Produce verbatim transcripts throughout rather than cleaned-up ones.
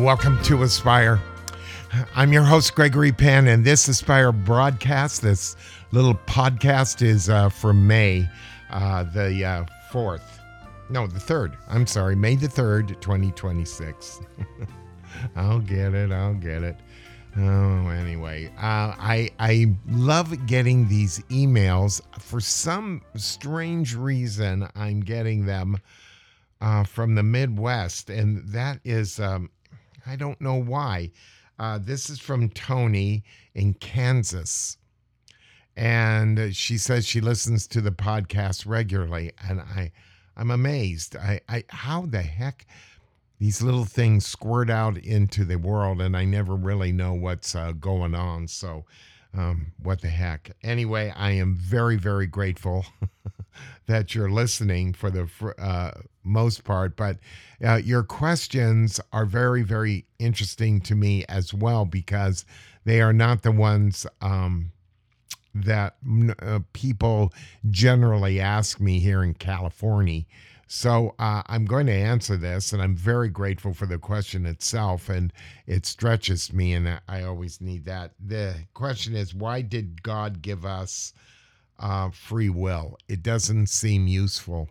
Welcome to Aspire. I'm your host, Gregory Penn, and this Aspire broadcast, this little podcast is uh, for May uh, the uh, fourth. No, the third. I'm sorry, May the third, twenty twenty-six. I'll get it. I'll get it. Oh, anyway, uh, I I love getting these emails. For some strange reason, I'm getting them uh, from the Midwest, and that is, um, I don't know why. Uh, this is from Tony in Kansas, and she says she listens to the podcast regularly, and I, I'm amazed. I, I how the heck these little things squirt out into the world, and I never really know what's uh, going on. So, um, what the heck? Anyway, I am very, very grateful that you're listening for the uh, most part. But uh, your questions are very, very interesting to me as well, because they are not the ones um, that uh, people generally ask me here in California. So uh, I'm going to answer this, and I'm very grateful for the question itself, and it stretches me, and I always need that. The question is, why did God give us uh, free will? It doesn't seem useful.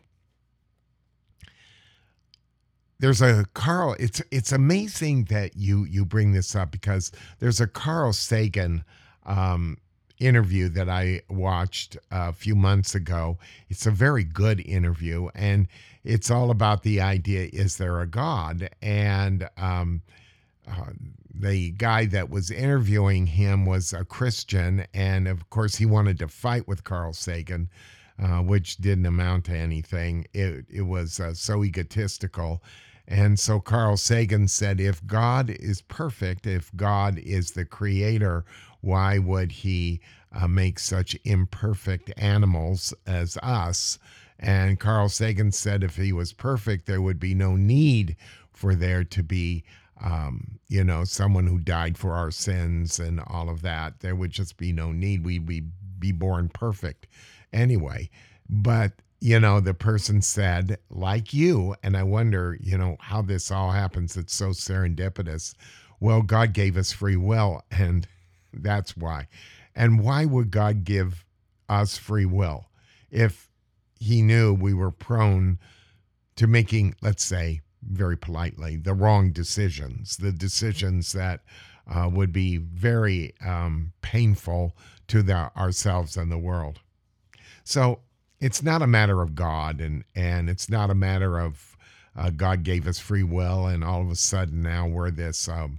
There's a Carl, it's it's amazing that you, you bring this up, because there's a Carl Sagan um interview that I watched a few months ago. It's a very good interview, and it's all about the idea, is there a God? And um, uh, the guy that was interviewing him was a Christian, and of course he wanted to fight with Carl Sagan, uh, which didn't amount to anything. It, it was uh, so egotistical. And so Carl Sagan said, if God is perfect, if God is the creator, why would he uh, make such imperfect animals as us? And Carl Sagan said, if he was perfect, there would be no need for there to be, um, you know, someone who died for our sins and all of that. There would just be no need. We'd be, be born perfect anyway. But you know, the person said, like you, and I wonder, you know, how this all happens. It's so serendipitous. Well, God gave us free will, and that's why. And why would God give us free will if he knew we were prone to making, let's say, very politely, the wrong decisions, the decisions that uh, would be very um, painful to the, ourselves and the world? So, it's not a matter of God, and, and it's not a matter of uh, God gave us free will, and all of a sudden now we're this um,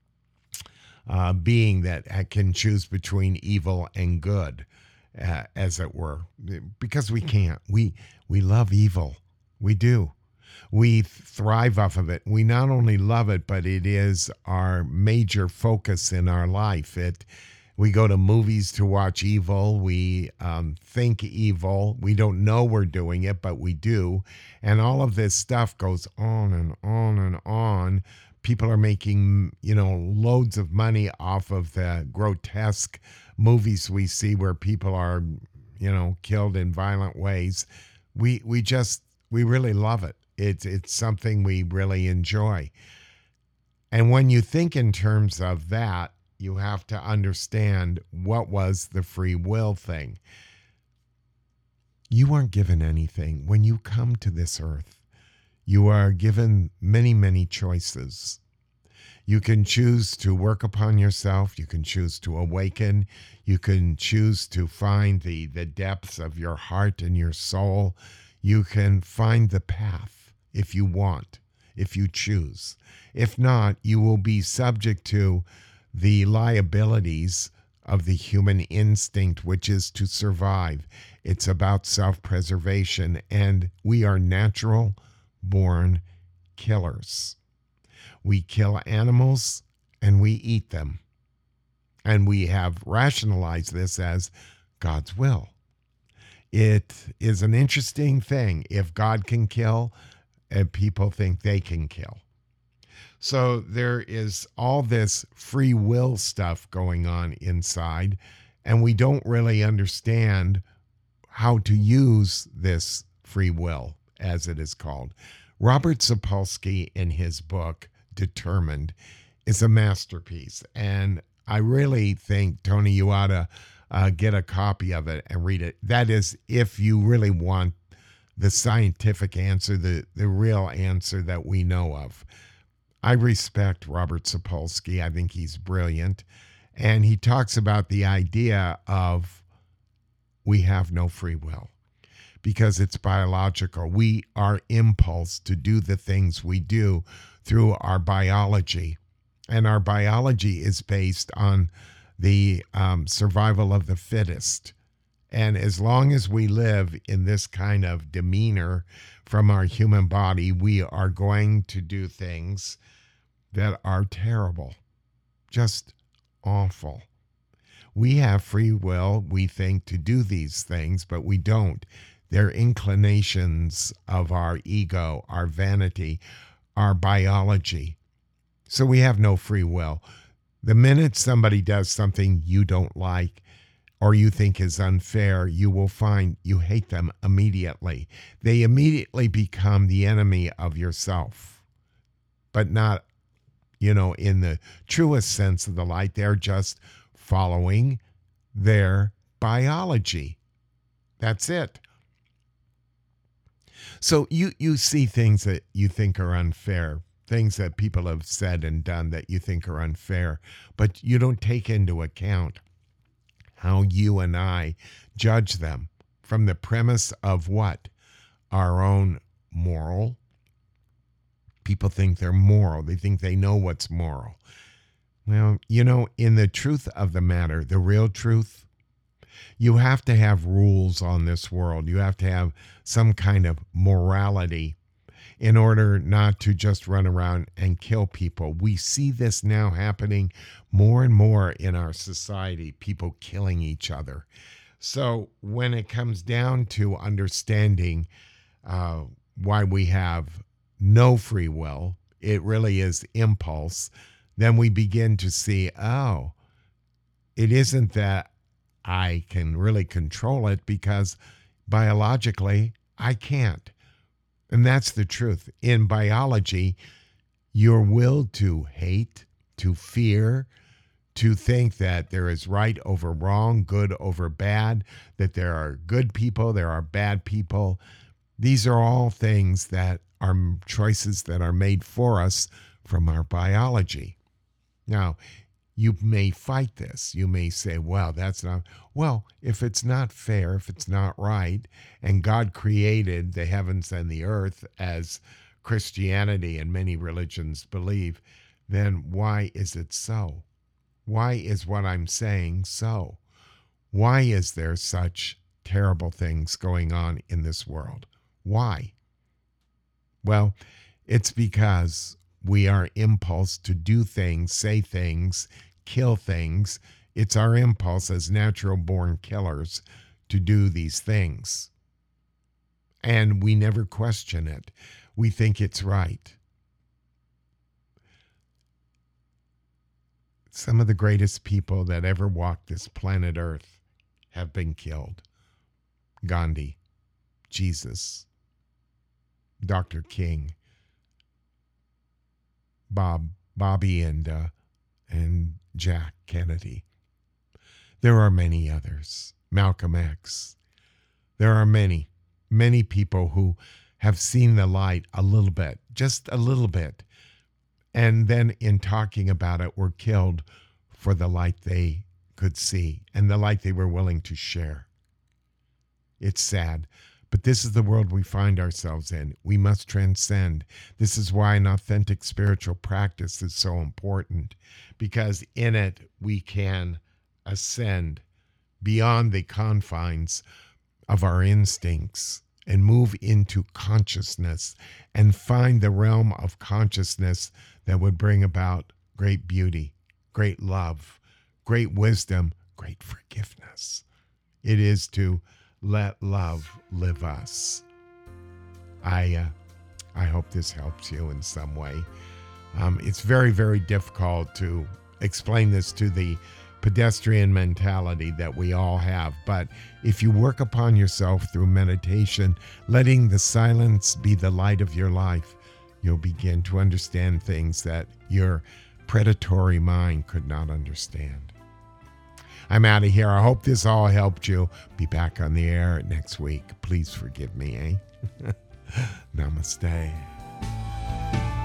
uh, being that can choose between evil and good, uh, as it were, because we can't. We we love evil. We do. We thrive off of it. We not only love it, but it is our major focus in our life. It We go to movies to watch evil. We um, think evil. We don't know we're doing it, but we do. And all of this stuff goes on and on and on. People are making, you know, loads of money off of the grotesque movies we see where people are, you know, killed in violent ways. We we just, we really love it. It's, it's something we really enjoy. And when you think in terms of that, you have to understand what was the free will thing. You aren't given anything. When you come to this earth, you are given many, many choices. You can choose to work upon yourself. You can choose to awaken. You can choose to find the, the depths of your heart and your soul. You can find the path if you want, if you choose. If not, you will be subject to the liabilities of the human instinct, which is to survive. It's about self-preservation, and we are natural-born killers. We kill animals, and we eat them. And we have rationalized this as God's will. It is an interesting thing. If God can kill, and people think they can kill. So there is all this free will stuff going on inside, and we don't really understand how to use this free will, as it is called. Robert Sapolsky, in his book, Determined is a masterpiece. And I really think, Tony, you ought to uh, get a copy of it and read it. That is, if you really want the scientific answer, the, the real answer that we know of. I respect Robert Sapolsky. I think he's brilliant. And he talks about the idea of we have no free will because it's biological. We are impulse to do the things we do through our biology. And our biology is based on the um, survival of the fittest. And as long as we live in this kind of demeanor from our human body, we are going to do things that are terrible, just awful. We have free will, we think, to do these things, but we don't. They're inclinations of our ego, our vanity, our biology. So we have no free will. The minute somebody does something you don't like or you think is unfair, you will find you hate them immediately. They immediately become the enemy of yourself, but not, you know, in the truest sense of the light. They're just following their biology. That's it. So you, you see things that you think are unfair, things that people have said and done that you think are unfair, but you don't take into account how you and I judge them from the premise of what? Our own moral. People think they're moral. They think they know what's moral. Well, you know, in the truth of the matter, the real truth, you have to have rules on this world. You have to have some kind of morality in order not to just run around and kill people. We see this now happening more and more in our society, people killing each other. So when it comes down to understanding uh, why we have no free will, it really is impulse, then we begin to see, oh, it isn't that I can really control it because biologically I can't. And that's the truth. In biology, your will to hate, to fear, to think that there is right over wrong, good over bad, that there are good people, there are bad people. These are all things that are choices that are made for us from our biology. Now, you may fight this. You may say, well, that's not, well, if it's not fair, if it's not right, and God created the heavens and the earth as Christianity and many religions believe, then why is it so? Why is what I'm saying so? Why is there such terrible things going on in this world? Why? Well, it's because we are impulse to do things, say things, kill things. It's our impulse as natural-born killers to do these things. And we never question it. We think it's right. Some of the greatest people that ever walked this planet Earth have been killed. Gandhi, Jesus, Doctor King, Bob, Bobby, and uh, and Jack Kennedy. There are many others. Malcolm X. There are many, many people who have seen the light a little bit, just a little bit, and then in talking about it were killed for the light they could see and the light they were willing to share. It's sad. But this is the world we find ourselves in. We must transcend. This is why an authentic spiritual practice is so important, because in it we can ascend beyond the confines of our instincts and move into consciousness and find the realm of consciousness that would bring about great beauty, great love, great wisdom, great forgiveness. It is to let love live us. I uh, I hope this helps you in some way. Um, it's very, very difficult to explain this to the pedestrian mentality that we all have. But if you work upon yourself through meditation, letting the silence be the light of your life, you'll begin to understand things that your predatory mind could not understand. I'm out of here. I hope this all helped you. Be back on the air next week. Please forgive me, eh? Namaste.